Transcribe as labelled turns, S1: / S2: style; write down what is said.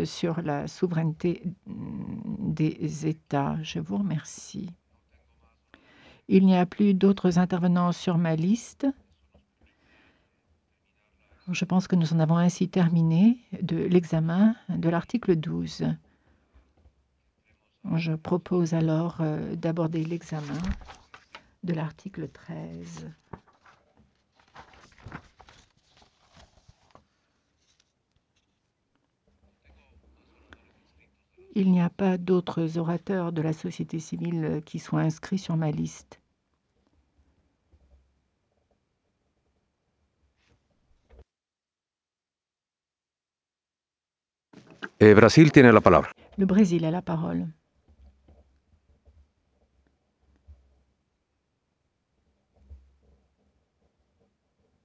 S1: porte sur la souveraineté des États. Je vous remercie. Il n'y a plus d'autres intervenants sur ma liste. Je pense que nous en avons ainsi terminé de l'examen de l'article 12. Je propose alors d'aborder l'examen de l'article 13. Il n'y a pas d'autres orateurs de la société civile qui soient inscrits sur ma liste.
S2: Brasil tiene la palabra.
S1: Le Brésil a la parole.